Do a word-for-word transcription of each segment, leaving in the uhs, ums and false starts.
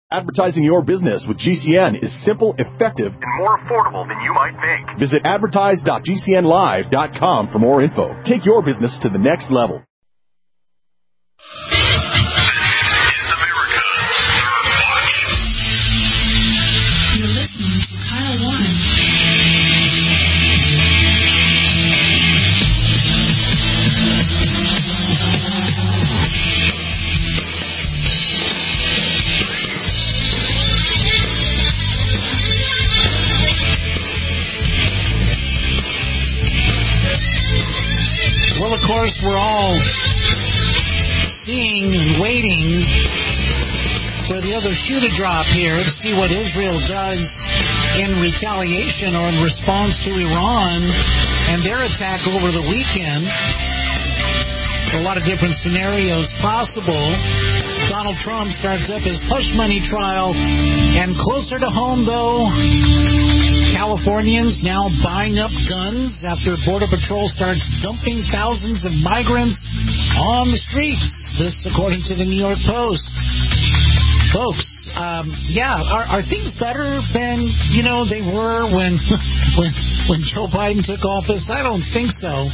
Advertising your business with G C N is simple, effective, and more affordable than you might think. Visit advertise dot g c n live dot com for more info. Take your business to the next level. You're listening to Kyle Warren. Well, of course, we're all seeing and waiting for the other shoe to drop here to see what Israel does in retaliation or in response to Iran and their attack over the weekend. A lot of different scenarios possible. Donald Trump starts up his hush money trial, and closer to home, though, Californians now buying up guns after Border Patrol starts dumping thousands of migrants on the streets. This, according to the New York Post. Folks, um, yeah, are, are things better than, you know, they were when, when, when Joe Biden took office? I don't think so.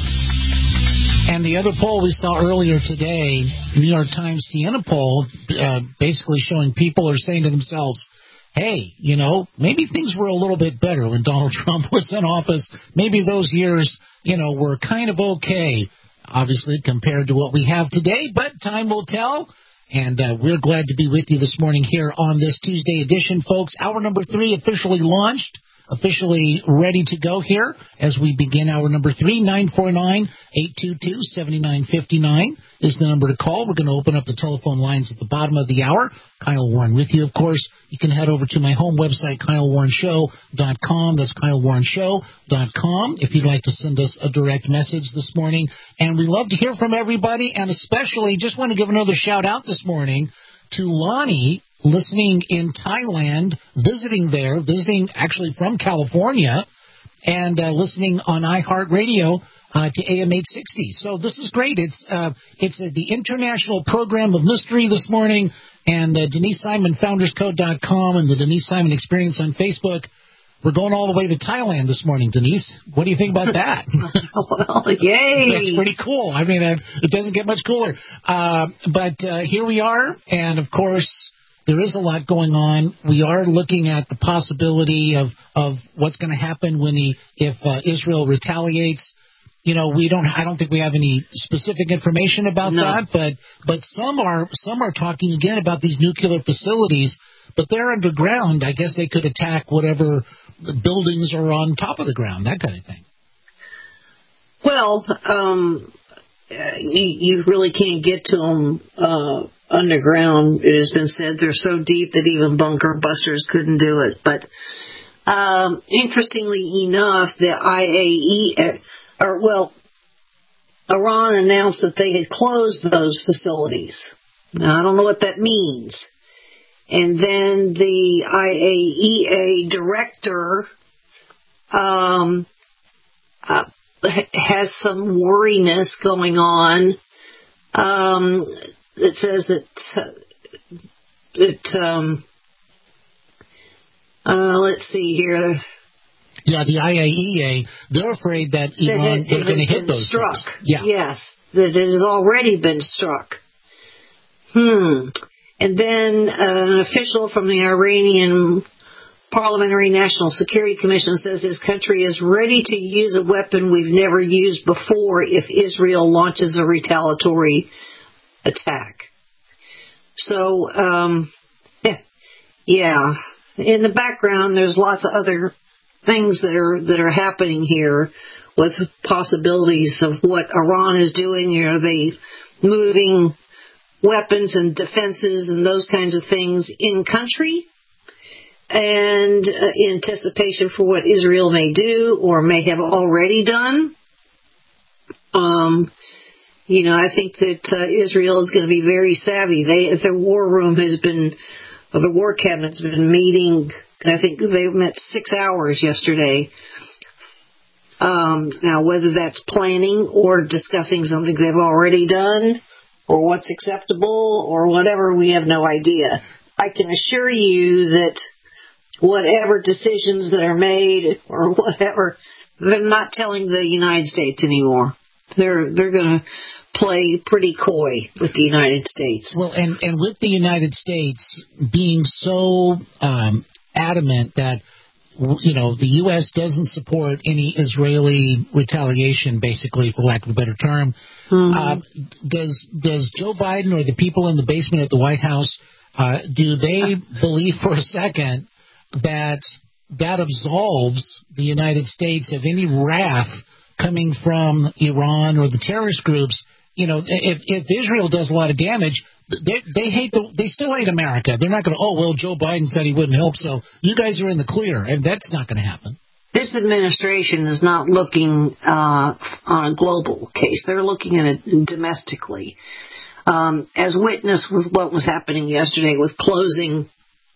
And the other poll we saw earlier today, New York Times Siena poll, uh, basically showing people are saying to themselves, hey, you know, maybe things were a little bit better when Donald Trump was in office. Maybe those years, you know, were kind of okay, obviously, compared to what we have today. But time will tell. And uh, we're glad to be with you this morning here on this Tuesday edition, folks. Hour number three officially launched. Officially ready to go here as we begin hour number three. nine four nine, eight two two, seven nine five nine is the number to call. We're going to open up the telephone lines at the bottom of the hour. Kyle Warren with you, of course. You can head over to my home website, kyle warren show dot com. That's kyle warren show dot com if you'd like to send us a direct message this morning. And we love to hear from everybody, and especially just want to give another shout-out this morning to Lonnie, listening in Thailand, visiting there, visiting actually from California, and uh, listening on iHeartRadio uh, to A M eight sixty. So this is great. It's uh, it's uh, the International Program of Mystery this morning, and uh, Denise Simon, founders code dot com, and the Denise Simon Experience on Facebook. We're going all the way to Thailand this morning, Denise. What do you think about that? Well, yay. That's pretty cool. I mean, uh, it doesn't get much cooler. Uh, but uh, here we are, and of course, there is a lot going on. We are looking at the possibility of, of what's going to happen when the if uh, Israel retaliates. You know, we don't. I don't think we have any specific information about no. that, but but some are some are talking again about these nuclear facilities, but they're underground. I guess they could attack whatever buildings are on top of the ground, that kind of thing. Well, um, you, you really can't get to them uh, underground. It has been said they're so deep that even bunker busters couldn't do it. But um, interestingly enough, the I A E A, or well, Iran announced that they had closed those facilities. Now, I don't know what that means. And then the I A E A director um, uh, has some worriness going on. Um, it says that uh, that um, uh, let's see here. Yeah, the I A E A, they're afraid that Iran that it, they're going to hit those struck. things. Yeah. Yes, that it has already been struck. Hmm. And then uh, an official from the Iranian Parliamentary National Security Commission says his country is ready to use a weapon we've never used before if Israel launches a retaliatory attack. So, um, yeah, in the background, there's lots of other things that are that are happening here with possibilities of what Iran is doing. Are they moving weapons and defenses and those kinds of things in country, and uh, in anticipation for what Israel may do or may have already done. Um, you know, I think that uh, Israel is going to be very savvy. They, their war room has been, or the war cabinet's been meeting. I think they met six hours yesterday. Um, now, whether that's planning or discussing something they've already done, or what's acceptable, or whatever, we have no idea. I can assure you that whatever decisions that are made or whatever, they're not telling the United States anymore. They're they're going to play pretty coy with the United States. Well, and, and with the United States being so um, adamant that, you know, the U S doesn't support any Israeli retaliation, basically, for lack of a better term, mm-hmm. uh, does does Joe Biden or the people in the basement at the White House, uh, do they believe for a second that that absolves the United States of any wrath coming from Iran or the terrorist groups? You know, if, if Israel does a lot of damage, they they hate the they still hate America. They're not going to, oh, well, Joe Biden said he wouldn't help, so you guys are in the clear. And that's not going to happen. This administration is not looking uh, on a global case. They're looking at it domestically. Um, as witness with what was happening yesterday with closing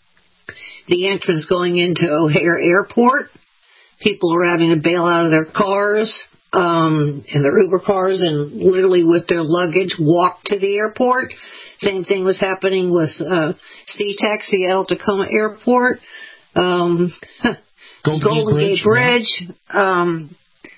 the entrance going into O'Hare Airport, people were having to bail out of their cars. Um, in their Uber cars and literally with their luggage walk to the airport. Same thing was happening with uh, SeaTac, Seattle-Tacoma Airport, um, Golden, Golden Gate Gate Bridge. Bridge. Um,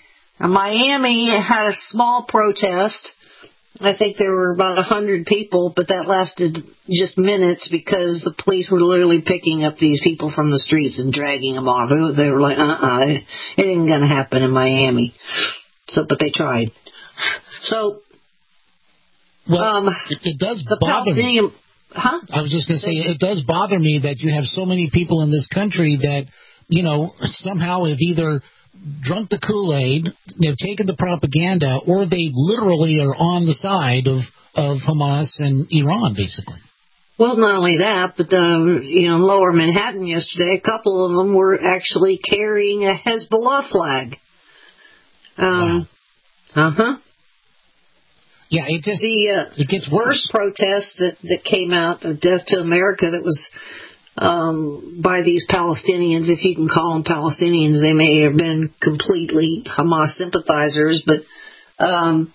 Miami had a small protest. I think there were about a hundred people, but that lasted just minutes because the police were literally picking up these people from the streets and dragging them off. They were like, uh-uh, it, it ain't going to happen in Miami. So, but they tried. So, well, um, it, it does the bother Palestinian, me. Huh? I was just going to say, it does bother me that you have so many people in this country that, you know, somehow have either drunk the Kool-Aid, they've taken the propaganda, or they literally are on the side of, of Hamas and Iran, basically. Well, not only that, but um, you know, in Lower Manhattan yesterday, a couple of them were actually carrying a Hezbollah flag. Um, wow. Uh huh. Yeah, it just the uh, it gets worse. First protest that that came out of Death to America that was um, by these Palestinians, if you can call them Palestinians. They may have been completely Hamas sympathizers, but um,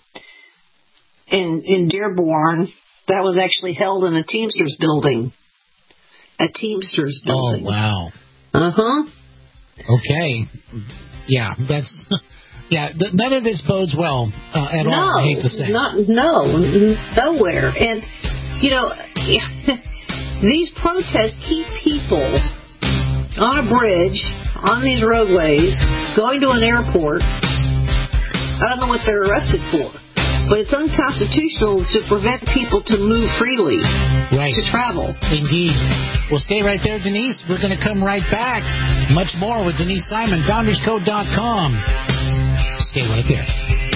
in in Dearborn, that was actually held in a Teamsters building. A Teamsters building. Oh, wow. Uh huh. Okay. Yeah, that's. Yeah, th- none of this bodes well uh, at no, all, I hate to say. Not, no, nowhere. And, you know, these protests keep people on a bridge, on these roadways, going to an airport. I don't know what they're arrested for, but it's unconstitutional to prevent people to move freely, right. to travel. Indeed. Well, stay right there, Denise. We're going to come right back. Much more with Denise Simon, founders code dot com. Stay right there.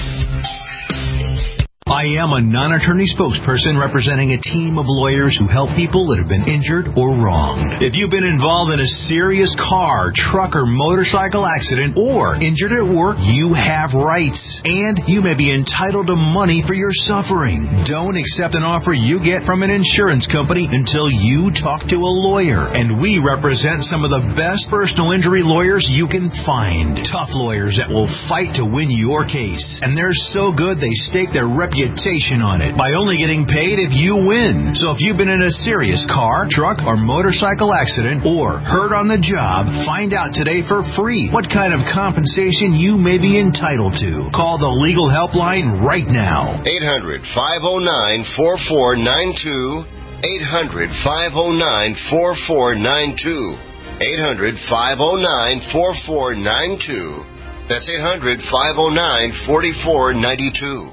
I am a non-attorney spokesperson representing a team of lawyers who help people that have been injured or wronged. If you've been involved in a serious car, truck, or motorcycle accident or injured at work, you have rights. And you may be entitled to money for your suffering. Don't accept an offer you get from an insurance company until you talk to a lawyer. And we represent some of the best personal injury lawyers you can find. Tough lawyers that will fight to win your case. And they're so good they stake their reputation on it by only getting paid if you win. So if you've been in a serious car, truck, or motorcycle accident or hurt on the job, find out today for free what kind of compensation you may be entitled to. Call the legal helpline right now. eight hundred, five oh nine, four four nine two. eight hundred, five oh nine, four four nine two. eight hundred, five oh nine, four four nine two. That's eight hundred, five oh nine, four four nine two.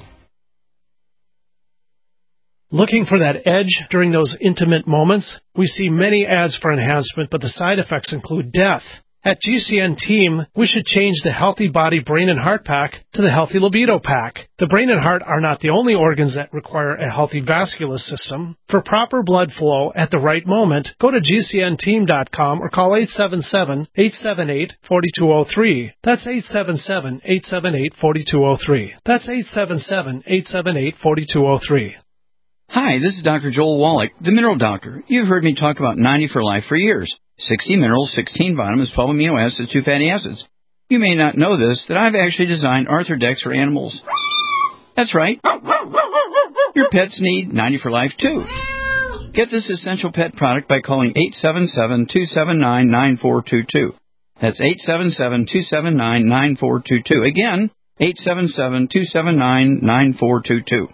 Looking for that edge during those intimate moments? We see many ads for enhancement, but the side effects include death. At G C N Team, we should change the Healthy Body Brain and Heart Pack to the Healthy Libido Pack. The brain and heart are not the only organs that require a healthy vascular system. For proper blood flow at the right moment, go to G C N team dot com or call eight seven seven, eight seven eight, four two zero three. That's eight seven seven, eight seven eight, four two zero three. That's eight seven seven, eight seven eight, four two zero three. Hi, this is Doctor Joel Wallach, the Mineral Doctor. You've heard me talk about ninety for Life for years. sixty minerals, sixteen vitamins, twelve amino acids, two fatty acids. You may not know this, that I've actually designed Arthrodex for animals. That's right. Your pets need ninety for Life, too. Get this essential pet product by calling eight seven seven, two seven nine, nine four two two. That's eight seven seven, two seven nine, nine four two two. Again, eight seven seven, two seven nine, nine four two two.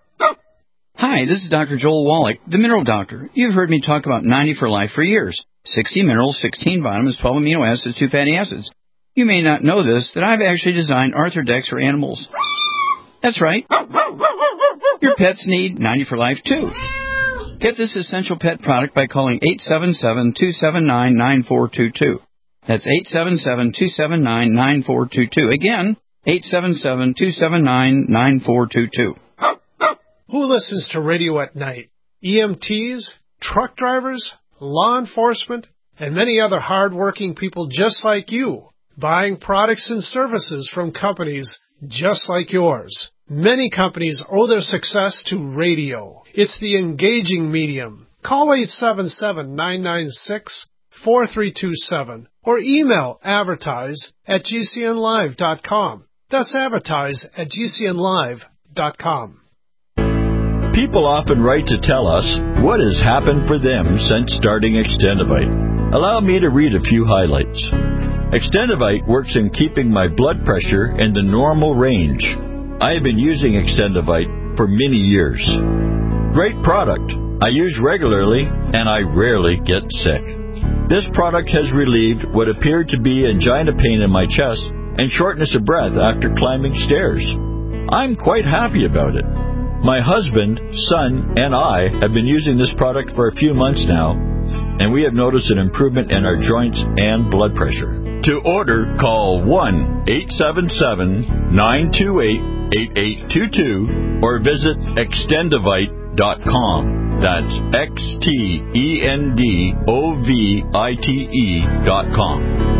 Hi, this is Doctor Joel Wallach, the Mineral Doctor. You've heard me talk about ninety for Life for years. sixty minerals, sixteen vitamins, twelve amino acids, two fatty acids. You may not know this, that I've actually designed Arthrodex for animals. That's right. Your pets need ninety for Life, too. Get this essential pet product by calling eight seven seven, two seven nine, nine four two two. That's eight seven seven, two seven nine, nine four two two. Again, eight seven seven, two seven nine, nine four two two. Who listens to radio at night? E M Ts, truck drivers, law enforcement, and many other hard-working people just like you, buying products and services from companies just like yours. Many companies owe their success to radio. It's the engaging medium. Call eight seven seven, nine nine six, four three two seven or email advertise at g c n live dot com. That's advertise at g c n live dot com. People often write to tell us what has happened for them since starting Extendivite. Allow me to read a few highlights. Extendivite works in keeping my blood pressure in the normal range. I have been using Extendivite for many years. Great product. I use regularly and I rarely get sick. This product has relieved what appeared to be angina pain in my chest and shortness of breath after climbing stairs. I'm quite happy about it. My husband, son, and I have been using this product for a few months now, and we have noticed an improvement in our joints and blood pressure. To order, call one eight seven seven, nine two eight, eight eight two two or visit extendivite dot com. That's X T E N D O V I T E dot com.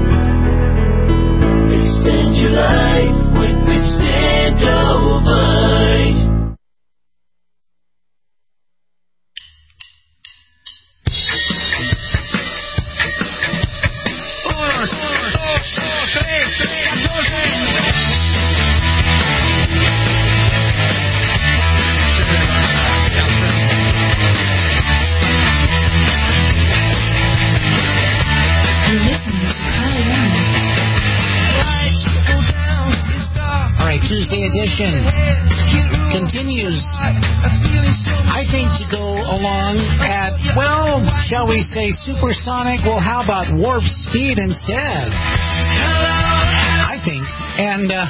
Extend your life with Extendivite. Tuesday edition continues, I think, to go along at, well, shall we say supersonic? Well, how about warp speed instead? I think. And uh,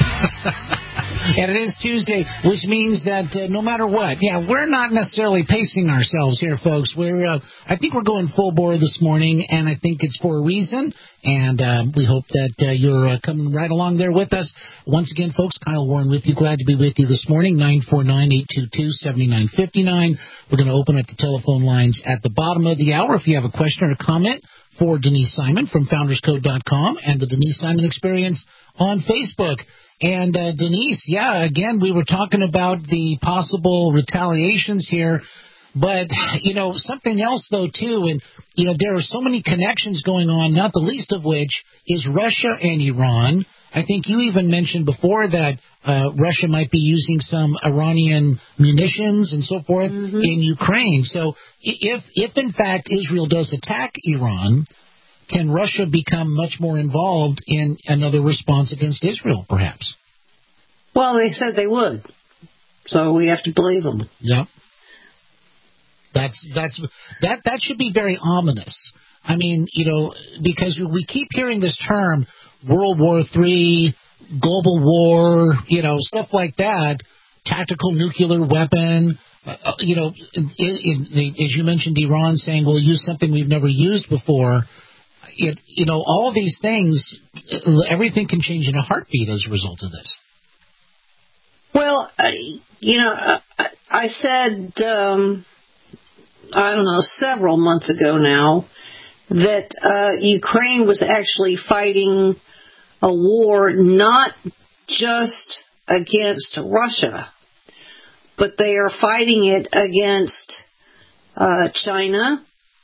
and it is Tuesday, which means that uh, no matter what, yeah, we're not necessarily pacing ourselves here, folks. We're, uh, I think we're going full bore this morning, and I think it's for a reason. And uh, we hope that uh, you're uh, coming right along there with us. Once again, folks, Kyle Warren with you. Glad to be with you this morning. nine four nine, eight two two, seven nine five nine. We're going to open up the telephone lines at the bottom of the hour. If you have a question or a comment for Denise Simon from founders code dot com and the Denise Simon Experience on Facebook. And uh, Denise, yeah, again, we were talking about the possible retaliations here. But, you know, something else, though, too, and, you know, there are so many connections going on, not the least of which is Russia and Iran. I think you even mentioned before that uh, Russia might be using some Iranian munitions and so forth mm-hmm. in Ukraine. So if, if, in fact, Israel does attack Iran, can Russia become much more involved in another response against Israel, perhaps? Well, they said they would. So we have to believe them. Yeah. That's that's that that should be very ominous. I mean, you know, because we keep hearing this term World War Three, global war, you know, stuff like that, tactical nuclear weapon. Uh, you know, in, in, in, as you mentioned, Iran saying we'll use something we've never used before. It, you know, all these things, everything can change in a heartbeat as a result of this. Well, uh, you know, I, I said. Um, I don't know, several months ago now, that uh, Ukraine was actually fighting a war not just against Russia, but they are fighting it against uh, China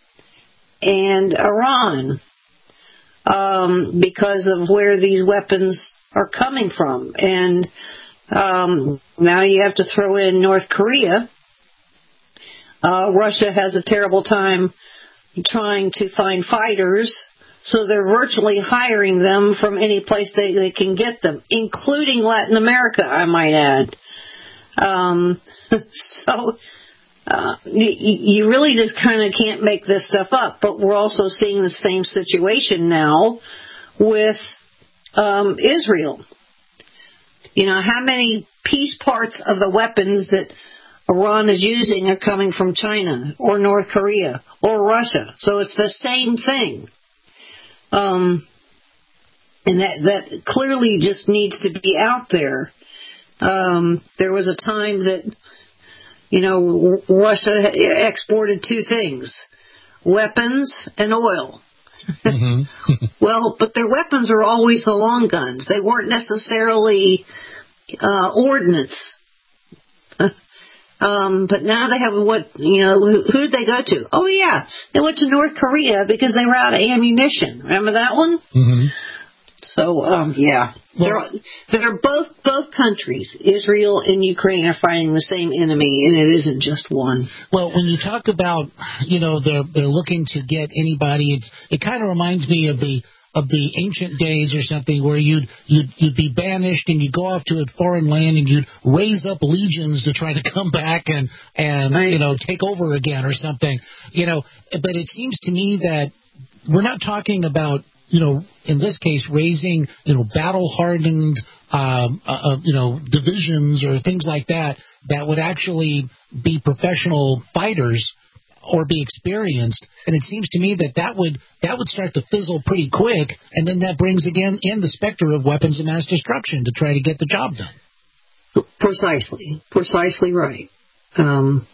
and Iran um, because of where these weapons are coming from. And um, now you have to throw in North Korea. Uh, Russia has a terrible time trying to find fighters, so they're virtually hiring them from any place they, they can get them, including Latin America, I might add. Um, so uh, you, you really just kind of can't make this stuff up. But we're also seeing the same situation now with um, Israel. You know, how many piece parts of the weapons that Iran is using are coming from China or North Korea or Russia? So it's the same thing. Um, and that, that clearly just needs to be out there. Um, there was a time that, you know, Russia exported two things, weapons and oil. Mm-hmm. Well, but their weapons are always the long guns. They weren't necessarily uh, ordnance. Um, but now they have what, you know, who, who did they go to? Oh, yeah, they went to North Korea because they were out of ammunition. Remember that one? Mm-hmm. So, um, yeah, well, they're, they're both, both countries, Israel and Ukraine, are fighting the same enemy, and it isn't just one. Well, when you talk about, you know, they're, they're looking to get anybody, it's, it kind of reminds me of the, of the ancient days or something where you'd, you'd, you'd be banished and you'd go off to a foreign land and you'd raise up legions to try to come back and, and, right. you know, take over again or something, you know, but it seems to me that we're not talking about, you know, in this case, raising, you know, battle-hardened, um, uh, uh, you know, divisions or things like that that would actually be professional fighters or be experienced. And it seems to me that that would that would start to fizzle pretty quick, and then that brings again in the specter of weapons of mass destruction to try to get the job done. Precisely, precisely right. Um,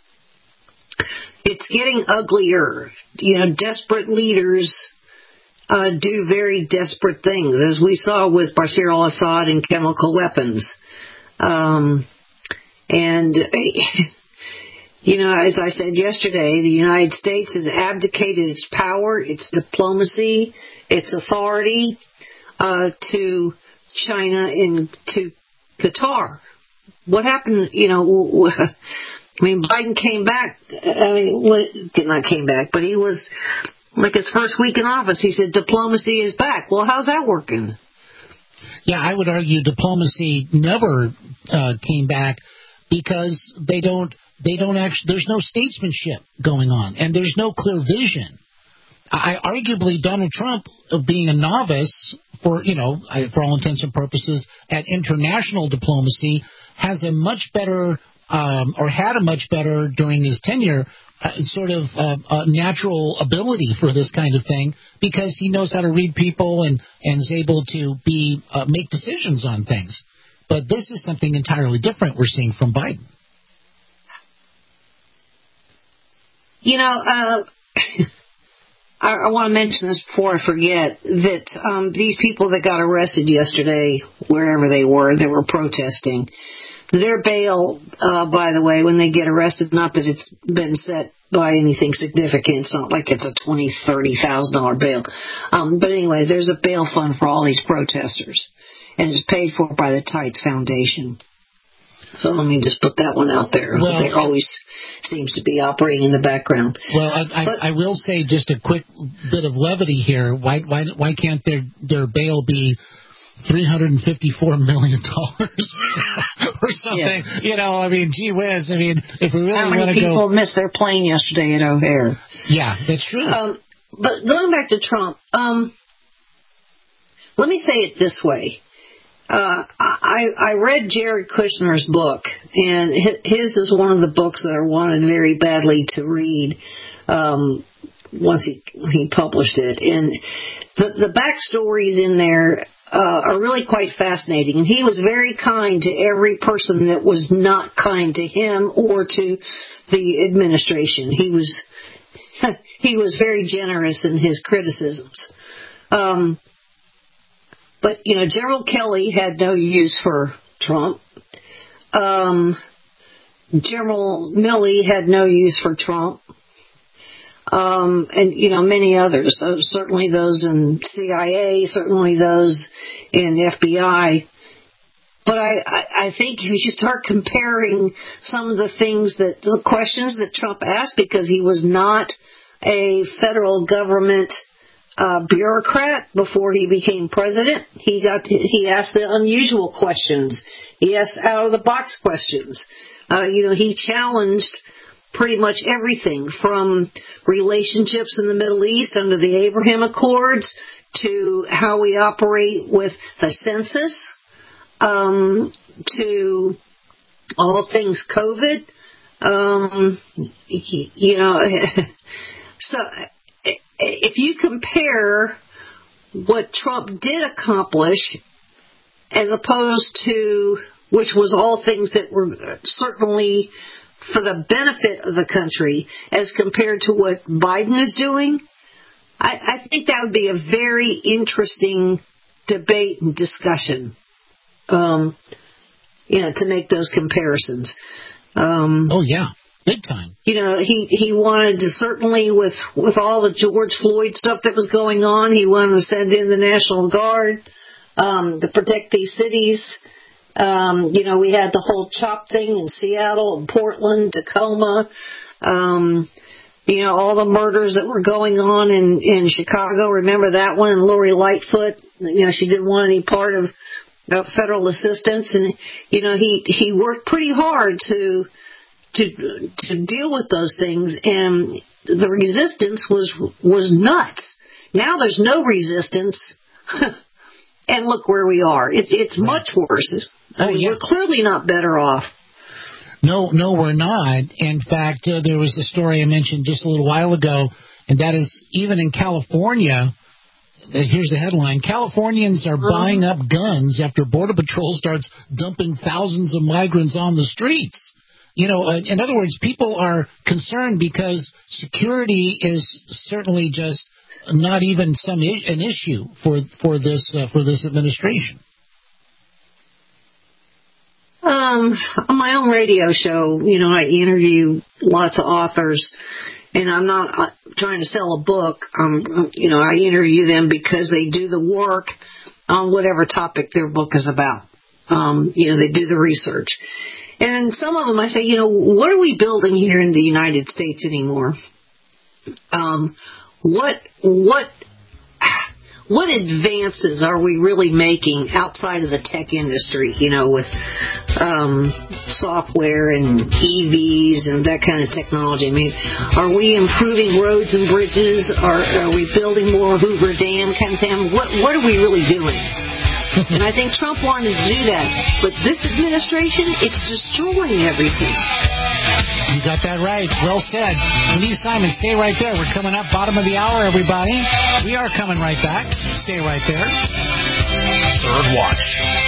it's getting uglier. You know, desperate leaders uh, do very desperate things, as we saw with Bashar al-Assad and chemical weapons. Um, and You know, as I said yesterday, the United States has abdicated its power, its diplomacy, its authority uh, to China and to Qatar. What happened, you know, I mean, Biden came back, I mean, not came back, but he was, like his first week in office, he said diplomacy is back. Well, how's that working? Yeah, I would argue diplomacy never uh, came back because they don't, They don't actually, there's no statesmanship going on, and there's no clear vision. I arguably, Donald Trump, being a novice for, you know, for all intents and purposes, at international diplomacy, has a much better, um, or had a much better during his tenure, uh, sort of uh, uh, natural ability for this kind of thing, because he knows how to read people and, and is able to be uh, make decisions on things. But this is something entirely different we're seeing from Biden. You know, uh, I, I want to mention this before I forget, that um, these people that got arrested yesterday, wherever they were, they were protesting. Their bail, uh, by the way, when they get arrested, not that it's been set by anything significant. It's not like it's a twenty thousand dollars, thirty thousand dollars bail. Um, but anyway, there's a bail fund for all these protesters, and it's paid for by the Tides Foundation. So let me just put that one out there. Well, there always seems to be operating in the background. Well, I, I, but, I will say just a quick bit of levity here. Why why why can't their their bail be three hundred fifty-four million dollars or something? Yeah. You know, I mean, gee whiz. I mean, if we really want to go... How many people missed their plane yesterday at O'Hare? Yeah, that's true. Um, but going back to Trump, um, let me say it this way. Uh, I, I read Jared Kushner's book, and his is one of the books that I wanted very badly to read um, once he he published it. And the, the backstories in there uh, are really quite fascinating. And he was very kind to every person that was not kind to him or to the administration. He was he was very generous in his criticisms. Um But, you know, General Kelly had no use for Trump. Um, General Milley had no use for Trump. Um, and, you know, many others. So certainly those in C I A, certainly those in F B I. But I, I, I think if you start comparing some of the things that, the questions that Trump asked, because he was not a federal government uh, bureaucrat before he became president, he got to, he asked the unusual questions. He asked out of the box questions. Uh, you know, he challenged pretty much everything from relationships in the Middle East under the Abraham Accords to how we operate with the census, um, to all things COVID. Um, you know, so if you compare what Trump did accomplish as opposed to, which was all things that were certainly for the benefit of the country, as compared to what Biden is doing, I, I think that would be a very interesting debate and discussion, um, you know, to make those comparisons. Um, oh, yeah. Big time. You know, he, he wanted to certainly, with, with all the George Floyd stuff that was going on, he wanted to send in the National Guard um, to protect these cities. Um, you know, we had the whole CHOP thing in Seattle and Portland, Tacoma. Um, you know, all the murders that were going on in, in Chicago. Remember that one? And Lori Lightfoot, you know, she didn't want any part of uh, federal assistance. And, you know, he, he worked pretty hard to, to, to deal with those things. And the resistance was, was nuts. Now there's no resistance. And look where we are. It's, it's much worse. I mean, oh, yeah. We're clearly not better off. No, no, we're not. In fact, uh, there was a story I mentioned just a little while ago, and that is even in California, uh, here's the headline, Californians are uh-huh. buying up guns after Border Patrol starts dumping thousands of migrants on the streets. You know, uh, in other words, people are concerned because security is certainly just not even some I- an issue for for this uh, for this administration. Um, on my own radio show, you know, I interview lots of authors, and I'm not uh, trying to sell a book. Um, you know, I interview them because they do the work on whatever topic their book is about. Um, you know, they do the research. And some of them I say, you know, what are we building here in the United States anymore? Um, what, what, What advances are we really making outside of the tech industry, you know, with um, software and E Vs and that kind of technology? I mean, are we improving roads and bridges? Are, are we building more Hoover Dam kind of thing? What, what are we really doing? And I think Trump wanted to do that. But this administration, it's destroying everything. You got that right. Well said. Lee Simon, stay right there. We're coming up bottom of the hour, everybody. We are coming right back. Stay right there. Third Watch.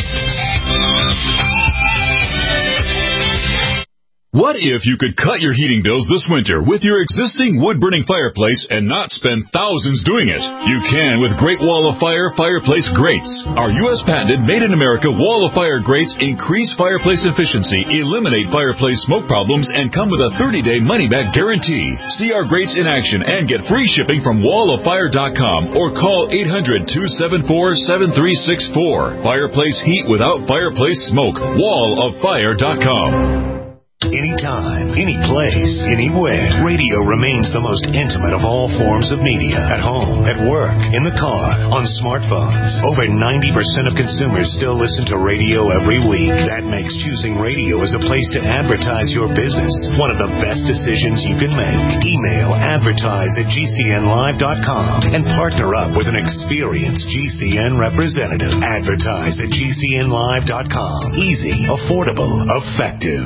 What if you could cut your heating bills this winter with your existing wood-burning fireplace and not spend thousands doing it? You can with Great Wall of Fire Fireplace Grates. Our U S patented made-in-America Wall of Fire grates increase fireplace efficiency, eliminate fireplace smoke problems, and come with a thirty-day money-back guarantee. See our grates in action and get free shipping from wall of fire dot com or call eight hundred, two seven four, seven three six four. Fireplace heat without fireplace smoke. wall of fire dot com. Anytime, any place, anywhere, radio remains the most intimate of all forms of media. At home, at work, in the car, on smartphones. Over ninety percent of consumers still listen to radio every week. That makes choosing radio as a place to advertise your business one of the best decisions you can make. Email advertise at G C N live dot com and partner up with an experienced G C N representative. Advertise at G C N live dot com. Easy, affordable, effective.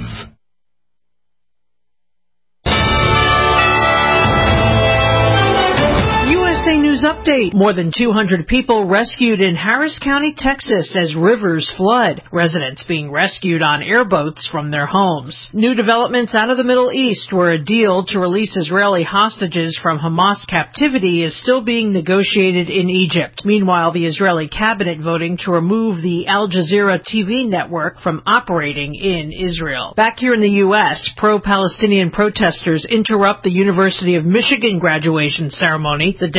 News update. More than two hundred people rescued in Harris County, Texas as rivers flood. Residents being rescued on airboats from their homes. New developments out of the Middle East where a deal to release Israeli hostages from Hamas captivity is still being negotiated in Egypt. Meanwhile, the Israeli cabinet voting to remove the Al Jazeera T V network from operating in Israel. Back here in the U S, pro-Palestinian protesters interrupt the University of Michigan graduation ceremony. The demonstrators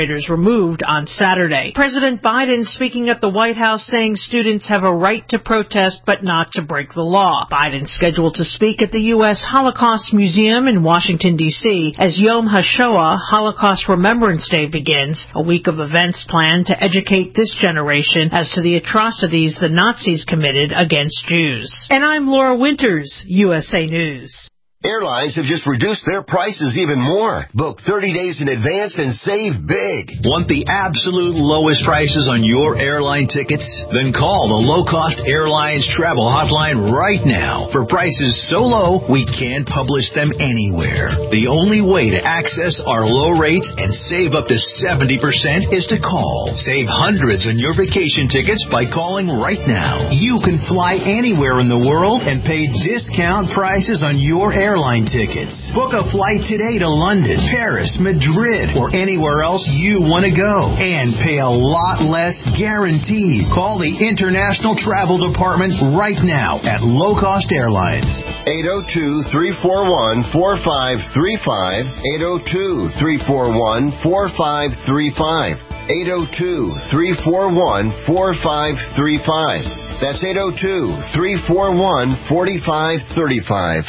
demonstrators removed on Saturday. President Biden speaking at the White House saying students have a right to protest but not to break the law. Biden scheduled to speak at the U S Holocaust Museum in Washington, D C as Yom HaShoah, Holocaust Remembrance Day, begins, a week of events planned to educate this generation as to the atrocities the Nazis committed against Jews. And I'm Laura Winters, U S A News. Airlines have just reduced their prices even more. Book thirty days in advance and save big. Want the absolute lowest prices on your airline tickets? Then call the Low Cost Airlines Travel Hotline right now for prices so low we can't publish them anywhere. The only way to access our low rates and save up to seventy percent is to call. Save hundreds on your vacation tickets by calling right now. You can fly anywhere in the world and pay discount prices on your airline Airline tickets. Book a flight today to London, Paris, Madrid, or anywhere else you want to go and pay a lot less guaranteed. Call the International Travel Department right now at Low Cost Airlines. eight oh two, three four one, four five three five, eight oh two, three four one, four five three five, eight oh two, three four one, four five three five. That's eight oh two, three four one, four five three five.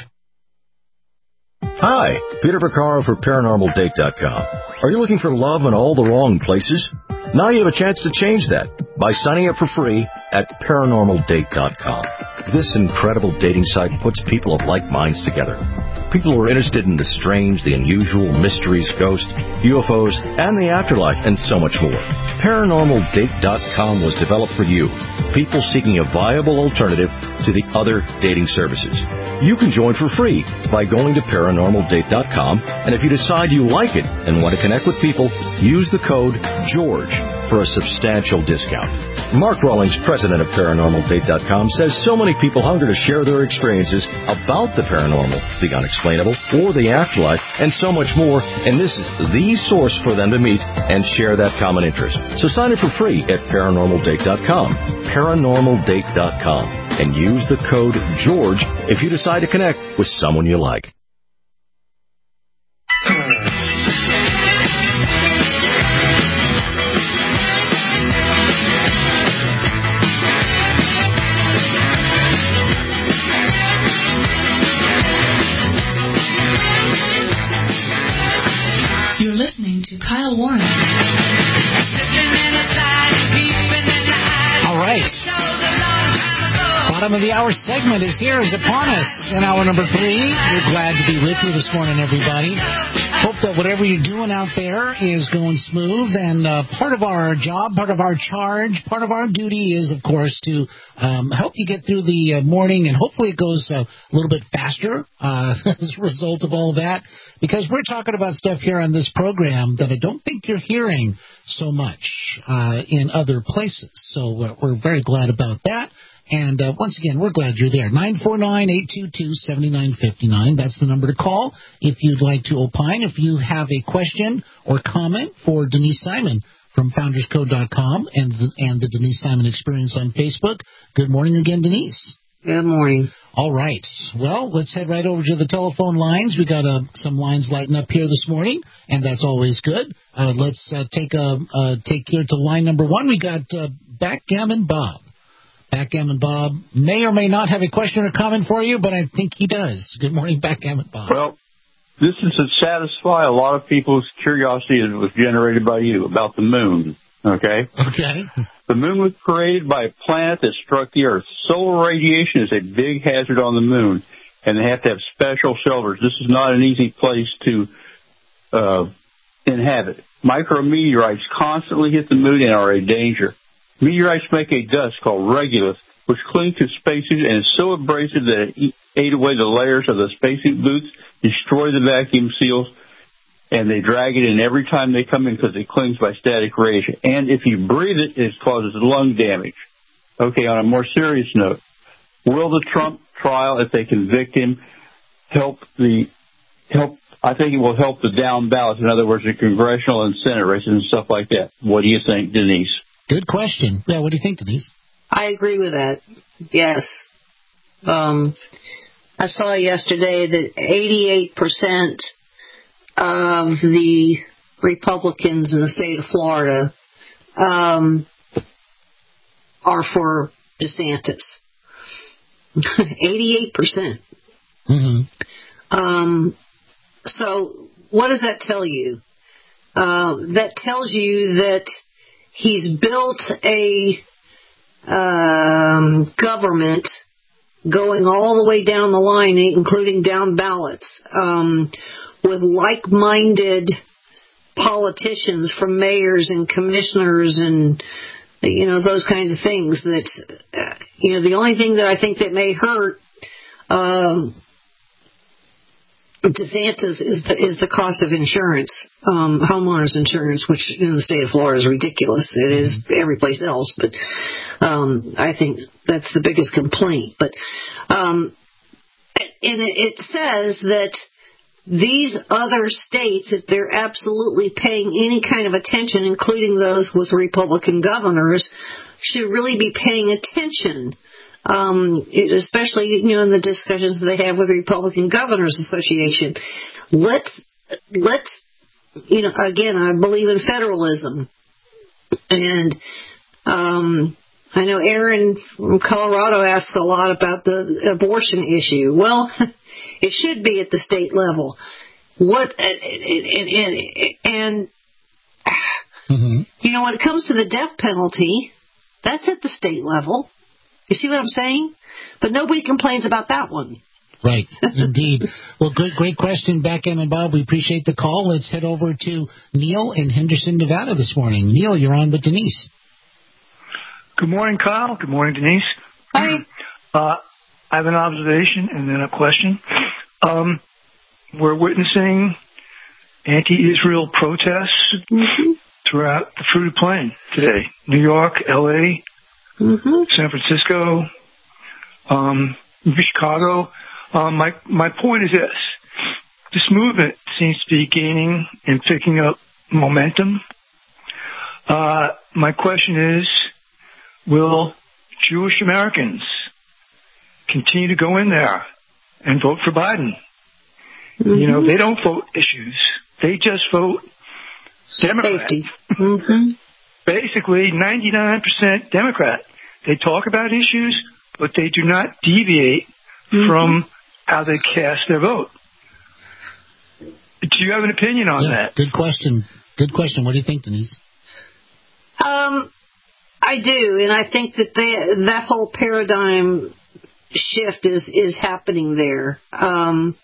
Hi, Peter Vaccaro for Paranormal Date dot com. Are you looking for love in all the wrong places? Now you have a chance to change that by signing up for free at Paranormal Date dot com. This incredible dating site puts people of like minds together. People who are interested in the strange, the unusual, mysteries, ghosts, U F Os, and the afterlife, and so much more. Paranormal Date dot com was developed for you, people seeking a viable alternative to the other dating services. You can join for free by going to Paranormal Date dot com, and if you decide you like it and want to connect with people, use the code GEORGE for a substantial discount. Mark Rawlings, president of Paranormal Date dot com, says so many people hunger to share their experiences about the paranormal, the unexplainable, or the afterlife, and so much more, and this is the source for them to meet and share that common interest. So sign up for free at Paranormal Date dot com, Paranormal Date dot com, and use the code GEORGE if you decide to connect with someone you like. You're listening to Kyle Warren. All right. Bottom of the hour segment is here, is upon us. In hour number three, we're glad to be with you this morning, everybody. Hope that whatever you're doing out there is going smooth. And uh, part of our job, part of our charge, part of our duty is, of course, to um, help you get through the uh, morning. And hopefully it goes uh, a little bit faster uh, as a result of all that. Because we're talking about stuff here on this program that I don't think you're hearing so much uh, in other places. So uh, we're very glad about that. And uh, once again, we're glad you're there. nine four nine, eight two two, seven nine five nine. That's the number to call if you'd like to opine. If you have a question or comment for Denise Simon from Founders Code dot com and the, and the Denise Simon Experience on Facebook. Good morning again, Denise. Good morning. All right. Well, let's head right over to the telephone lines. We got uh, some lines lighting up here this morning, and that's always good. Uh, let's uh, take a uh, take here to line number one. We got uh, Backgammon Bob. Backgammon Bob may or may not have a question or comment for you, but I think he does. Good morning, Backgammon Bob. Well, this is to satisfy a lot of people's curiosity that was generated by you about the moon, okay? Okay. The moon was created by a planet that struck the Earth. Solar radiation is a big hazard on the moon, and they have to have special shelters. This is not an easy place to uh, inhabit. Micrometeorites constantly hit the moon and are a danger. Meteorites make a dust called regolith, which clings to spacesuits and is so abrasive that it ate away the layers of the spacesuit boots, destroy the vacuum seals, and they drag it in every time they come in because it clings by static radiation. And if you breathe it, it causes lung damage. Okay, on a more serious note, will the Trump trial, if they convict him, help the help? I think it will help the down ballots. In other words, the congressional and Senate races and stuff like that. What do you think, Denise? Good question. Yeah, what do you think, Denise? I agree with that. Yes. Um, I saw yesterday that eighty-eight percent of the Republicans in the state of Florida um, are for DeSantis. eighty-eight percent. Mm-hmm. Um, so what does that tell you? Uh, that tells you that he's built a um, government going all the way down the line, including down ballots, um, with like-minded politicians from mayors and commissioners and, you know, those kinds of things that, uh, you know, the only thing that I think that may hurt um, DeSantis is the, is the cost of insurance, um, homeowners insurance, which in the state of Florida is ridiculous. It is every place else, but um, I think that's the biggest complaint. But um, and it, it says that these other states, if they're absolutely paying any kind of attention, including those with Republican governors, should really be paying attention. Um, especially, you know, in the discussions they have with the Republican Governors Association. Let's, let's, you know, again, I believe in federalism. And, um, I know Aaron from Colorado asks a lot about the abortion issue. Well, it should be at the state level. What, and, and, and mm-hmm. you know, when it comes to the death penalty, that's at the state level. You see what I'm saying? But nobody complains about that one. Right, indeed. Well, great, great question, Beckham and Bob. We appreciate the call. Let's head over to Neil in Henderson, Nevada this morning. Neil, you're on with Denise. Good morning, Kyle. Good morning, Denise. Hi. Uh, I have an observation and then a question. Um, we're witnessing anti-Israel protests mm-hmm. throughout the Fruited Plain today. New York, L A, Mm-hmm. San Francisco, um, Chicago. Um, my my point is this: this movement seems to be gaining and picking up momentum. Uh, my question is: will Jewish Americans continue to go in there and vote for Biden? Mm-hmm. You know, they don't vote issues; they just vote Democrat. Mm-hmm. Basically, ninety-nine percent Democrat. They talk about issues, but they do not deviate mm-hmm. from how they cast their vote. Do you have an opinion on yeah, that? Good question. Good question. What do you think, Denise? Um, I do, and I think that they, that whole paradigm shift is, is happening there. Um,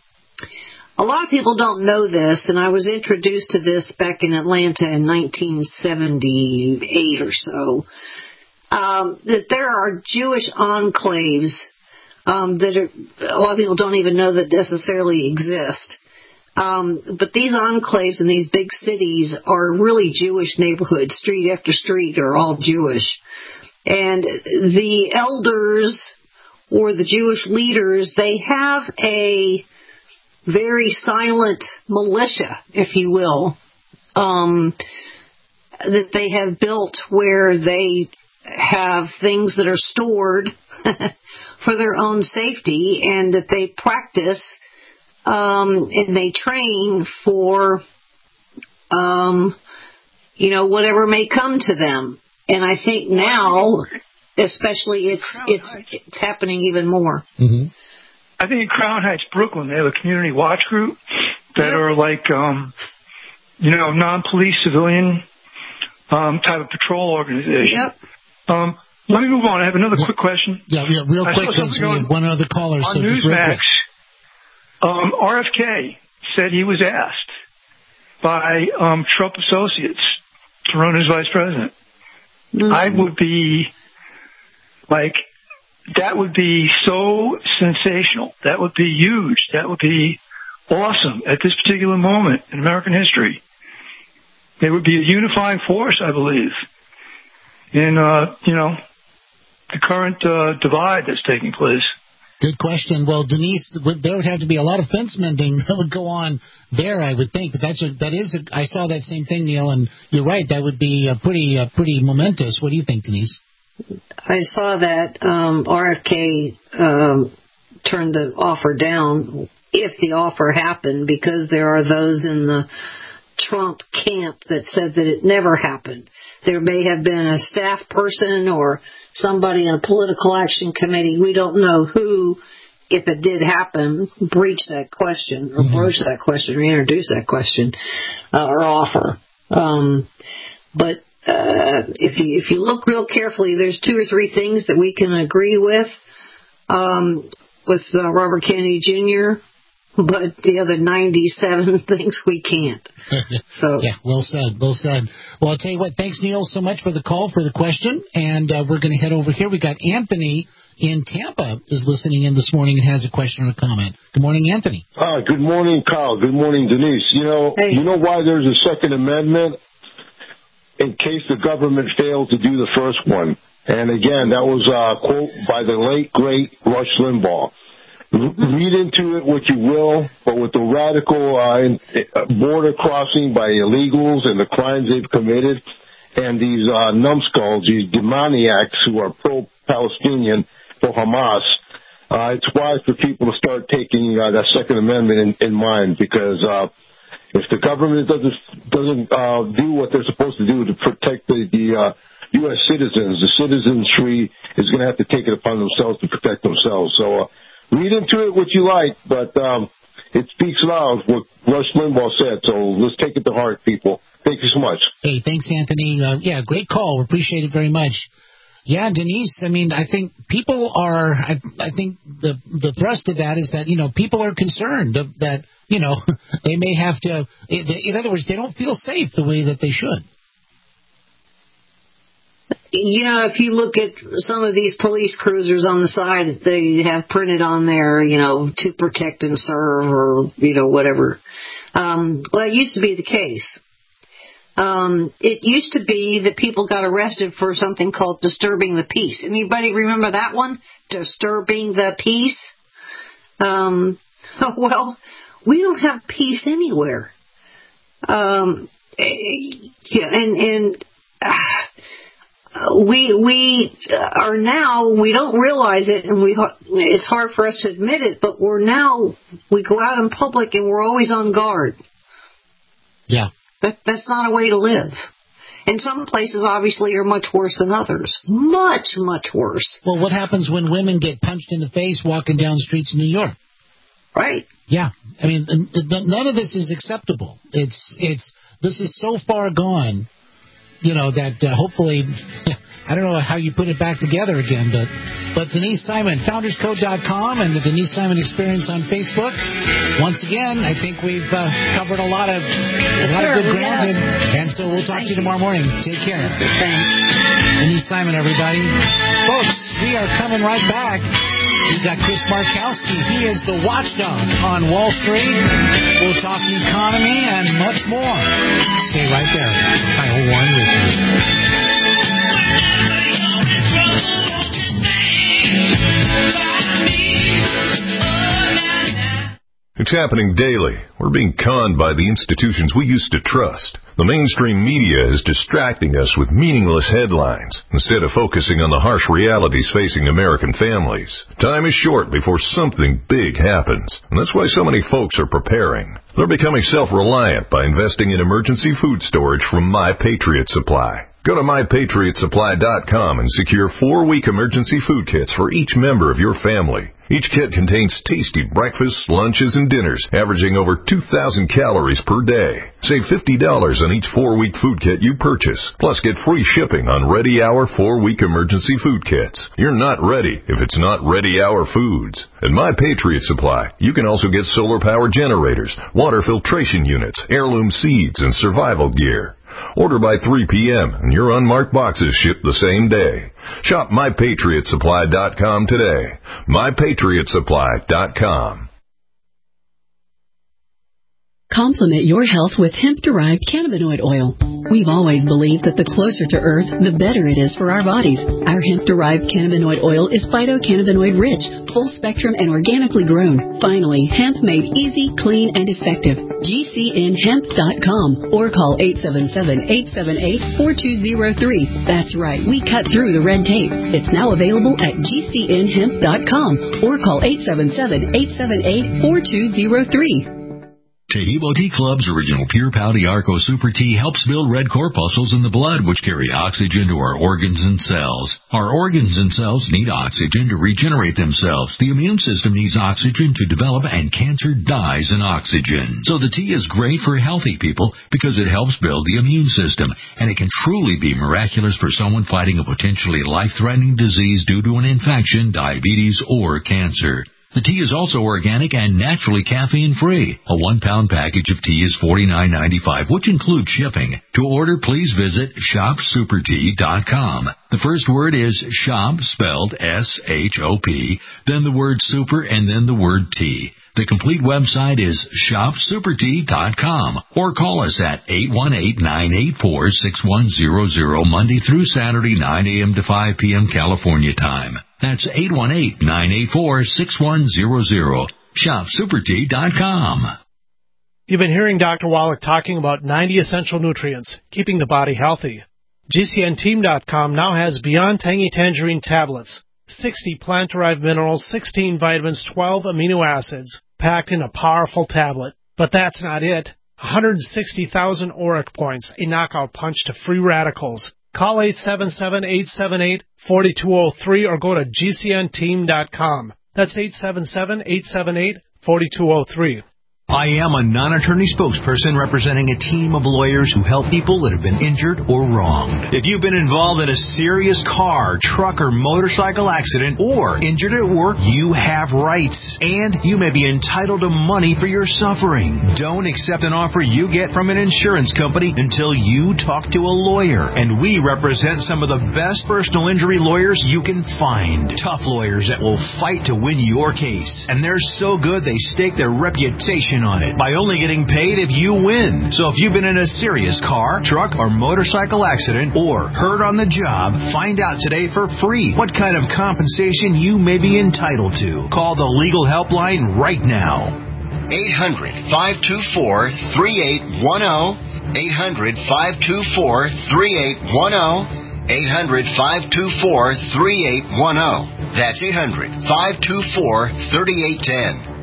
A lot of people don't know this, and I was introduced to this back in Atlanta in nineteen seventy-eight or so, um, that there are Jewish enclaves um, that are, a lot of people don't even know that necessarily exist. Um, but these enclaves in these big cities are really Jewish neighborhoods. Street after street are all Jewish. And the elders or the Jewish leaders, they have a very silent militia, if you will, um, that they have built where they have things that are stored for their own safety and that they practice um, and they train for, um, you know, whatever may come to them. And I think now, especially, it's it's it's happening even more. Mm-hmm. I think in Crown Heights, Brooklyn, they have a community watch group that yep. are like, um, you know, non-police civilian um, type of patrol organization. Yep. Um, let me move on. I have another quick question. Yeah, yeah real I quick, because we have one other caller. On so Newsmax, um, R F K said he was asked by um, Trump associates to run as vice president. Mm-hmm. I would be like... That would be so sensational. That would be huge. That would be awesome at this particular moment in American history. There would be a unifying force, I believe, in, uh, you know, the current uh, divide that's taking place. Good question. Well, Denise, there would have to be a lot of fence mending that would go on there, I would think. But that's a, that is a, I saw that same thing, Neil, and you're right. That would be a pretty, uh, pretty momentous. What do you think, Denise? I saw that um, R F K um, turned the offer down, if the offer happened, because there are those in the Trump camp that said that it never happened. There may have been a staff person or somebody in a political action committee. We don't know who, if it did happen, breached that question or broached that question or introduced that question uh, or offer. Um, but uh, if you if you look real carefully, there's two or three things that we can agree with um, with uh, Robert Kennedy Junior, but the other ninety-seven things we can't. So yeah, well said, well said. Well, I'll tell you what, thanks, Neil, so much for the call, for the question, and uh, we're going to head over here. We got Anthony in Tampa is listening in this morning and has a question or a comment. Good morning, Anthony. Uh, good morning, Kyle. Good morning, Denise. You know, hey. you know why there's a Second Amendment? In case the government fails to do the first one. And again, that was a quote by the late, great Rush Limbaugh. Read into it what you will, but with the radical uh, border crossing by illegals and the crimes they've committed, and these uh, numbskulls, these demoniacs who are pro-Palestinian, pro-Hamas, uh, it's wise for people to start taking uh, that Second Amendment in, in mind, because uh, if the government doesn't doesn't uh, do what they're supposed to do to protect the, the uh, U S citizens, the citizenry is going to have to take it upon themselves to protect themselves. So. Uh, Read into it what you like, but um, it speaks loud what Rush Limbaugh said, so let's take it to heart, people. Thank you so much. Hey, thanks, Anthony. Uh, yeah, great call. We appreciate it very much. Yeah, Denise, I mean, I think people are, I, I think the the thrust of that is that, you know, people are concerned of that, you know, they may have to, in other words, they don't feel safe the way that they should. You know, if you look at some of these police cruisers on the side that they have printed on there, you know, to protect and serve or, you know, whatever. Um, well, it used to be the case. Um, it used to be that people got arrested for something called disturbing the peace. Anybody remember that one? Disturbing the peace? Um, well, we don't have peace anywhere. Um, yeah, and, and, uh, We we are now, we don't realize it, and we it's hard for us to admit it, but we're now, we go out in public and we're always on guard. Yeah. That, that's not a way to live. And some places obviously are much worse than others. Much, much worse. Well, what happens when women get punched in the face walking down the streets of New York? Right. Yeah. I mean, none of this is acceptable. It's, it's, this is so far gone. You know, that uh, hopefully, I don't know how you put it back together again, but but Denise Simon, founders code dot com and the Denise Simon Experience on Facebook. Once again, I think we've uh, covered a lot of a lot sure, of good ground, and, and so we'll talk Thank to you tomorrow morning. Take care. Thanks. Denise Simon, everybody. Folks, we are coming right back. We've got Chris Markowski. He is the watchdog on Wall Street. We'll talk economy and much more. Stay right there. Kyle Warren with you. It's happening daily. We're being conned by the institutions we used to trust. The mainstream media is distracting us with meaningless headlines instead of focusing on the harsh realities facing American families. Time is short before something big happens, and that's why so many folks are preparing. They're becoming self-reliant by investing in emergency food storage from My Patriot Supply. Go to my patriot supply dot com and secure four-week emergency food kits for each member of your family. Each kit contains tasty breakfasts, lunches, and dinners, averaging over two thousand calories per day. Save fifty dollars on each four-week food kit you purchase, plus get free shipping on Ready Hour four-week emergency food kits. You're not ready if it's not Ready Hour Foods. At My Patriot Supply, you can also get solar power generators, water filtration units, heirloom seeds, and survival gear. Order by three p.m. and your unmarked boxes ship the same day. Shop my patriot supply dot com today. my patriot supply dot com. Complement your health with hemp-derived cannabinoid oil. We've always believed that the closer to Earth, the better it is for our bodies. Our hemp-derived cannabinoid oil is phytocannabinoid-rich, full-spectrum, and organically grown. Finally, hemp made easy, clean, and effective. G C N hemp dot com or call eight seven seven, eight seven eight, four two zero three. That's right, we cut through the red tape. It's now available at G C N hemp dot com or call eight seven seven, eight seven eight, four two zero three. Shahibo Tea Club's original Pure Pouty Arco Super Tea helps build red corpuscles in the blood, which carry oxygen to our organs and cells. Our organs and cells need oxygen to regenerate themselves. The immune system needs oxygen to develop, and cancer dies in oxygen. So the tea is great for healthy people because it helps build the immune system, and it can truly be miraculous for someone fighting a potentially life-threatening disease due to an infection, diabetes, or cancer. The tea is also organic and naturally caffeine-free. A one-pound package of tea is forty-nine ninety-five, which includes shipping. To order, please visit shop super tea dot com. The first word is shop, spelled S H O P, then the word super, and then the word tea. The complete website is shop super tea dot com, or call us at eight one eight, nine eight four, six one zero zero Monday through Saturday, nine a.m. to five p.m. California time. That's eight one eight, nine eight four, six one zero zero. shop super tea dot com. You've been hearing Doctor Wallach talking about ninety essential nutrients, keeping the body healthy. G C N team dot com now has Beyond Tangy Tangerine tablets, sixty plant-derived minerals, sixteen vitamins, twelve amino acids, packed in a powerful tablet. But that's not it. one hundred sixty thousand auric points, a knockout punch to free radicals. Call eight seven seven, eight seven eight, four two zero three or go to G C N team dot com. That's eight seven seven, eight seven eight, four two zero three. I am a non-attorney spokesperson representing a team of lawyers who help people that have been injured or wronged. If you've been involved in a serious car, truck, or motorcycle accident, or injured at work, you have rights, and you may be entitled to money for your suffering. Don't accept an offer you get from an insurance company until you talk to a lawyer, and we represent some of the best personal injury lawyers you can find. Tough lawyers that will fight to win your case, and they're so good they stake their reputation on it by only getting paid if you win. So if you've been in a serious car, truck, or motorcycle accident, or hurt on the job, find out today for free what kind of compensation you may be entitled to. Call the legal helpline right now. eight hundred, five two four, three eight one zero. eight hundred, five two four, three eight one zero. eight hundred, five two four, three eight one zero. That's eight hundred, five two four, three eight one zero.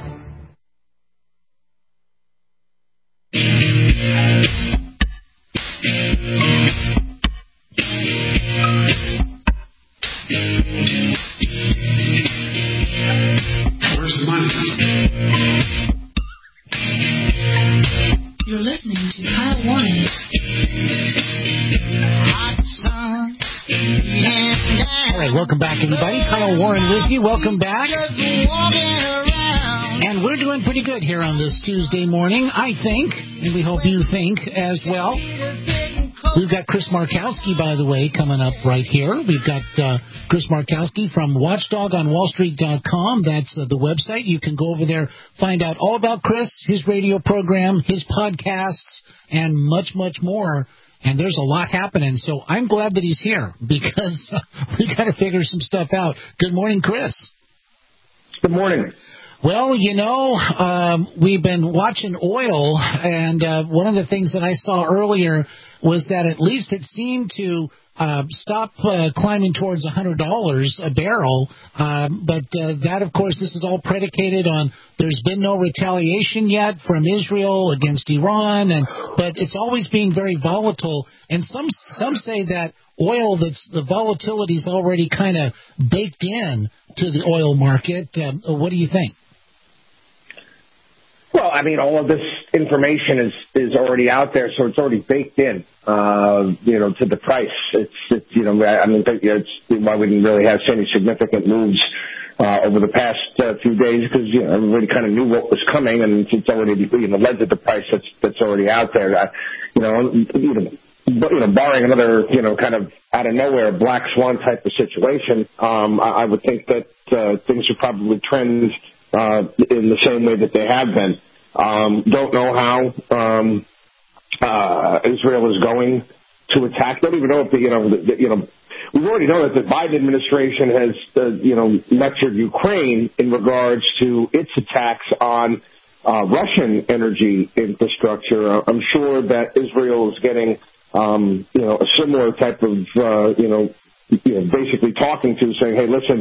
Where's the money? You're listening to Kyle Warren. All right, welcome back, everybody. Kyle Warren with you. Welcome back. And we're doing pretty good here on this Tuesday morning, I think, and we hope you think as well. We've got Chris Markowski, by the way, coming up right here. We've got uh, Chris Markowski from watchdog on wall street dot com. That's uh, the website. You can go over there, find out all about Chris, his radio program, his podcasts, and much, much more. And there's a lot happening, so I'm glad that he's here because uh, we got to figure some stuff out. Good morning, Chris. Good morning. Well, you know, um, we've been watching oil, and uh, one of the things that I saw earlier was that at least it seemed to uh, stop uh, climbing towards one hundred dollars a barrel. Um, but uh, that, of course, this is all predicated on there's been no retaliation yet from Israel against Iran, and but it's always being very volatile. And some some say that oil, that's the volatility is already kind of baked in to the oil market. Um, what do you think? Well, I mean, all of this information is, is already out there, so it's already baked in, uh, you know, to the price. It's, it's you know, I mean, it's why we didn't really have any significant moves uh, over the past uh, few days because, you know, everybody kind of knew what was coming, and it's already, you know, led to the price that's that's already out there. Uh, you know, you know, but, you know, barring another, you know, kind of out of nowhere black swan type of situation, um, I, I would think that uh, things would probably trend uh, in the same way that they have been. Um, don't know how um, uh, Israel is going to attack. Don't even know if the, you know, the, you know, we already know that the Biden administration has, uh, you know, lectured Ukraine in regards to its attacks on uh, Russian energy infrastructure. I'm sure that Israel is getting, um, you know, a similar type of, uh, you know, you know, basically talking to, saying, hey, listen.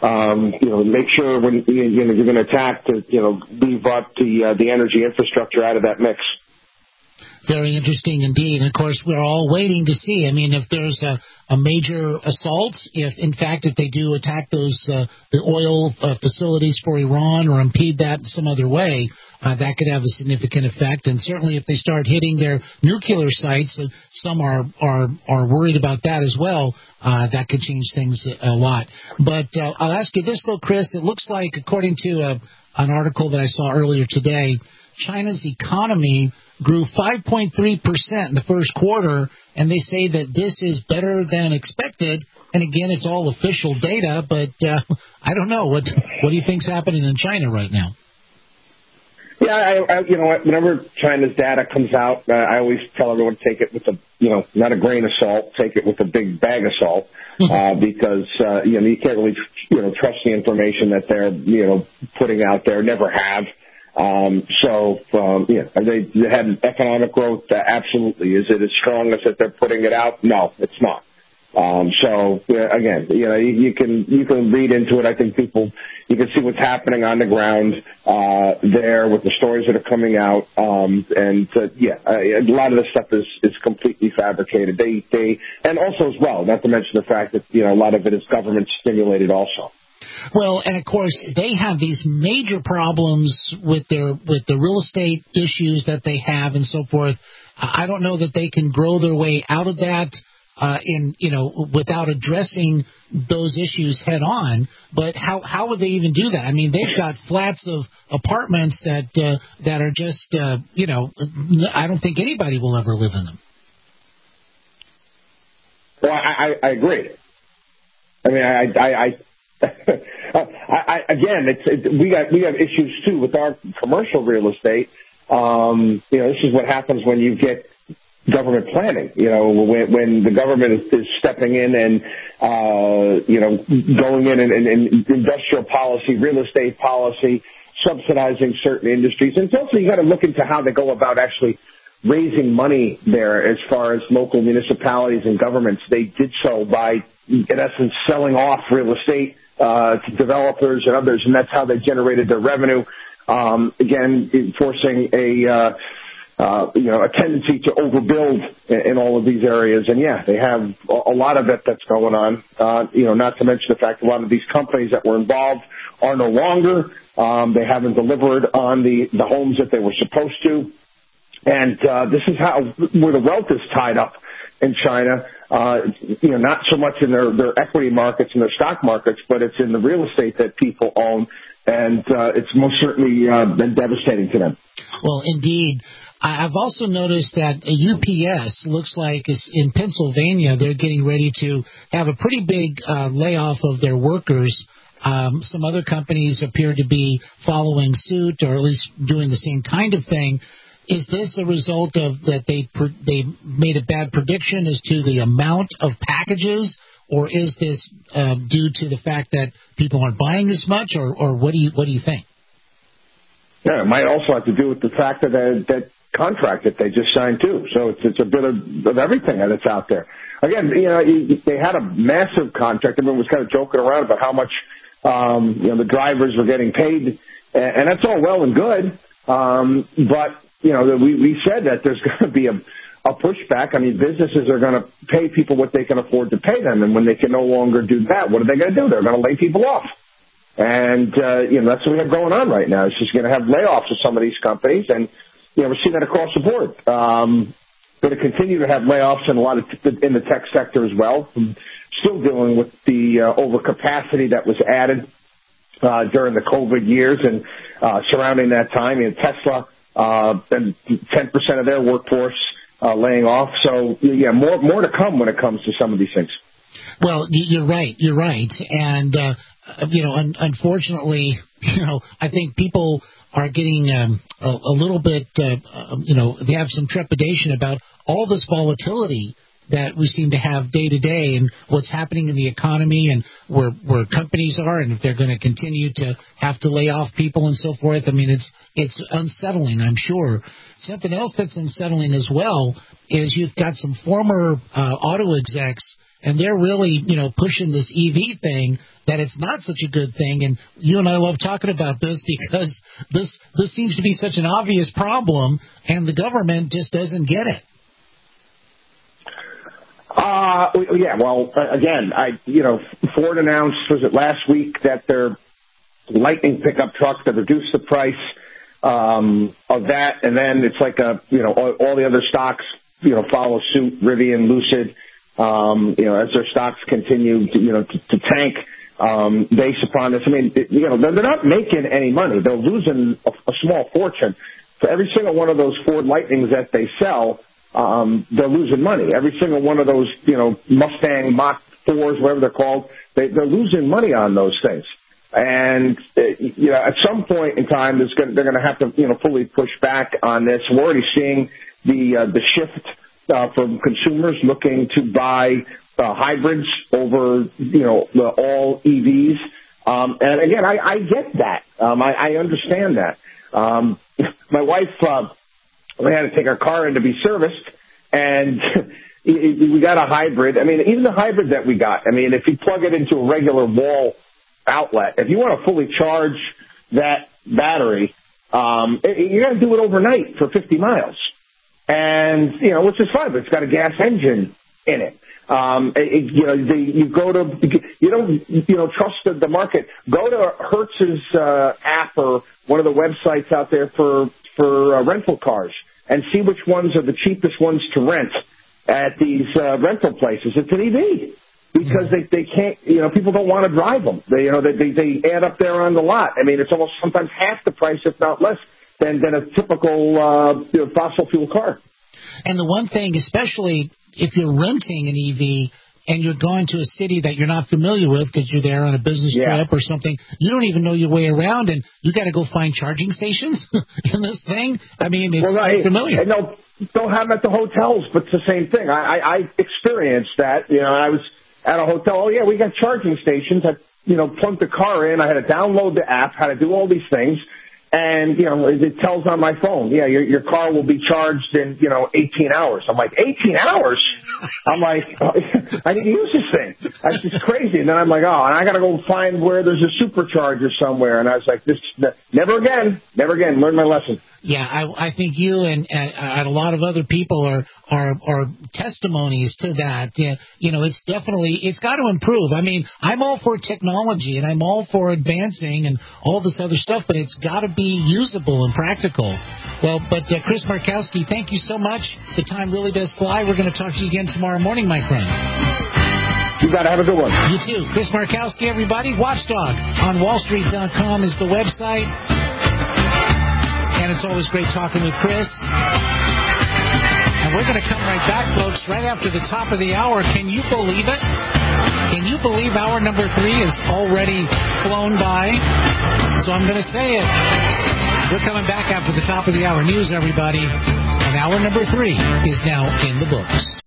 Um, you know, make sure when you know you're going to attack to you know leave out the uh, the energy infrastructure out of that mix. Very interesting indeed. And of course, we're all waiting to see. I mean, if there's a, a major assault, if in fact if they do attack those uh, the oil uh, facilities for Iran or impede that in some other way, uh, that could have a significant effect. And certainly, if they start hitting their nuclear sites, uh, some are are are worried about that as well. Uh, that could change things a lot. But uh, I'll ask you this though, Chris. It looks like, according to a, an article that I saw earlier today, China's economy grew five point three percent in the first quarter, and they say that this is better than expected. And again, it's all official data, but uh, I don't know. What what do you think's happening in China right now? Yeah, I, I, you know, whenever China's data comes out, uh, I always tell everyone to take it with a, you know, not a grain of salt, take it with a big bag of salt, uh, because, uh, you know, you can't really, you know, trust the information that they're, you know, putting out there, never have. Um, so, um, yeah, they, they had economic growth. Uh, absolutely. Is it as strong as that they're putting it out? No, it's not. Um, so uh, again, you know, you, you can, you can read into it. I think people, you can see what's happening on the ground, uh, there with the stories that are coming out. Um, and, uh, yeah, a, a lot of this stuff is, is completely fabricated. They, they, and also as well, not to mention the fact that, you know, a lot of it is government stimulated also. Well, and of course, they have these major problems with their with the real estate issues that they have and so forth. I don't know that they can grow their way out of that uh, in you know without addressing those issues head on. But how how would they even do that? I mean, they've got flats of apartments that uh, that are just uh, you know I don't think anybody will ever live in them. Well, I, I, I agree. I mean, I. I, I I, I, again, it's, it, we got we have issues too with our commercial real estate. Um, you know, this is what happens when you get government planning. You know, when, when the government is, is stepping in and uh, you know going in and, and, and industrial policy, real estate policy, subsidizing certain industries, and also you got to look into how they go about actually raising money there. As far as local municipalities and governments, they did so by, in essence, selling off real estate uh, to developers and others, and that's how they generated their revenue. Um, again, enforcing a uh, uh, you know a tendency to overbuild in, in all of these areas, and yeah, they have a, a lot of it that's going on. Uh, you know, not to mention the fact that a lot of these companies that were involved are no longer. Um, they haven't delivered on the the homes that they were supposed to. And uh, this is how where the wealth is tied up in China. Uh, you know, not so much in their, their equity markets and their stock markets, but it's in the real estate that people own, and uh, it's most certainly uh, been devastating to them. Well, indeed. I've also noticed that U P S looks like is in Pennsylvania. They're getting ready to have a pretty big uh, layoff of their workers. Um, some other companies appear to be following suit, or at least doing the same kind of thing. Is this a result of that they they made a bad prediction as to the amount of packages, or is this uh, due to the fact that people aren't buying as much, or, or what do you what do you think? Yeah, it might also have to do with the fact that that, that contract that they just signed too. So it's it's a bit of, of everything that's out there. Again, you know, they had a massive contract. Everyone was kind of joking around about how much um, you know the drivers were getting paid, and, and that's all well and good, um, but you know, we, we said that there's going to be a, a pushback. I mean, businesses are going to pay people what they can afford to pay them, and when they can no longer do that, what are they going to do? They're going to lay people off. And, uh, you know, that's what we have going on right now. It's just going to have layoffs of some of these companies, and, you know, we're seeing that across the board. Um, going to continue to have layoffs in a lot of t- in the tech sector as well. Still dealing with the uh, overcapacity that was added uh, during the COVID years and uh, surrounding that time. And Tesla, Uh, and ten percent of their workforce uh, laying off. So, yeah, more more to come when it comes to some of these things. Well, you're right. You're right. And, uh, you know, un- unfortunately, you know, I think people are getting um, a, a little bit, uh, you know, they have some trepidation about all this volatility that we seem to have day to day, and what's happening in the economy, and where where companies are, and if they're going to continue to have to lay off people and so forth. I mean, it's it's unsettling, I'm sure. Something else that's unsettling as well is you've got some former uh, auto execs and they're really, you know, pushing this E V thing, that it's not such a good thing. And you and I love talking about this because this this seems to be such an obvious problem, and the government just doesn't get it. Uh, yeah, well, again, I, you know, Ford announced, was it last week, that their Lightning pickup trucks that reduced the price um, of that, and then it's like a, you know, all, all the other stocks, you know, follow suit, Rivian, Lucid, um, you know, as their stocks continue to, you know, to, to tank, um, based upon this. I mean, it, you know, they're, they're not making any money. They're losing a, a small fortune. For every single one of those Ford Lightnings that they sell, um, they're losing money. Every single one of those, you know, Mustang Mach fours, whatever they're called, they, they're losing money on those things. And, uh, you know, at some point in time, there's gonna, they're going to have to, you know, fully push back on this. We're already seeing the, uh, the shift, uh, from consumers looking to buy, uh, hybrids over, you know, the all E Vs. Um, and again, I, I get that. Um, I, I understand that. Um, my wife, uh, we had to take our car in to be serviced, and we got a hybrid. I mean, even the hybrid that we got, I mean, if you plug it into a regular wall outlet, if you want to fully charge that battery, um, you got to do it overnight for fifty miles. And, you know, which is fine, but it's got a gas engine in it. Um, it, you know, the, you go to, you don't, you know, trust the, the market. Go to Hertz's, uh, app or one of the websites out there for, for uh, rental cars and see which ones are the cheapest ones to rent at these, uh, rental places. It's an E V because they, they can't, you know, people don't want to drive them. They, you know, they, they, they add up there on the lot. I mean, it's almost sometimes half the price, if not less, than, than a typical, uh, you know, fossil fuel car. And the one thing, especially if you're renting an E V and you're going to a city that you're not familiar with because you're there on a business yeah. trip or something, you don't even know your way around, and you got to go find charging stations in this thing. I mean, it's well, I, unfamiliar. No, don't have them at the hotels, but it's the same thing. I, I, I experienced that. You know, I was at a hotel. Oh, yeah, we got charging stations. I, you know, plugged the car in. I had to download the app, had to do all these things. And, you know, it tells on my phone, yeah, your your car will be charged in, you know, eighteen hours. I'm like, eighteen hours? I'm like, oh, I need to use this thing. That's just crazy. And then I'm like, oh, and I got to go find where there's a supercharger somewhere. And I was like, this, never again, never again. Learn my lesson. Yeah, I, I think you and, and, and a lot of other people are, are, are testimonies to that. Yeah, you know, it's definitely, it's got to improve. I mean, I'm all for technology and I'm all for advancing and all this other stuff, but it's got to be usable and practical. Well, but uh, Chris Markowski, thank you so much. The time really does fly. We're going to talk to you again tomorrow morning, my friend. You got to have a good one. You too. Chris Markowski, everybody. Watchdog on wall street dot com is the website. And it's always great talking with Chris. And we're going to come right back, folks, right after the top of the hour. Can you believe it? Can you believe hour number three is already flown by? So I'm going to say it. We're coming back after the top of the hour news, everybody. And hour number three is now in the books.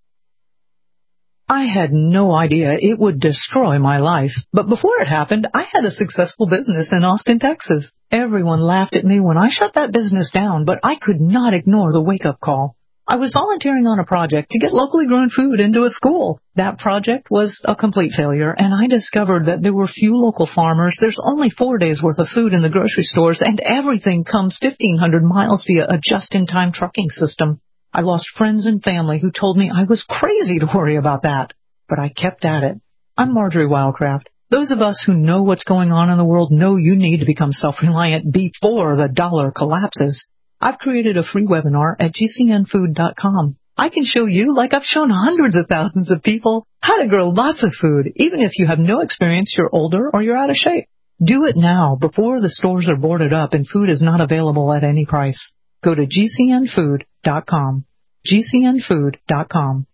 I had no idea it would destroy my life. But before it happened, I had a successful business in Austin, Texas. Everyone laughed at me when I shut that business down, but I could not ignore the wake-up call. I was volunteering on a project to get locally grown food into a school. That project was a complete failure, and I discovered that there were few local farmers. There's only four days' worth of food in the grocery stores, and everything comes fifteen hundred miles via a just-in-time trucking system. I lost friends and family who told me I was crazy to worry about that, but I kept at it. I'm Marjorie Wildcraft. Those of us who know what's going on in the world know you need to become self-reliant before the dollar collapses. I've created a free webinar at G C N food dot com. I can show you, like I've shown hundreds of thousands of people, how to grow lots of food, even if you have no experience, you're older, or you're out of shape. Do it now before the stores are boarded up and food is not available at any price. Go to G C N food dot com. G C N food dot com.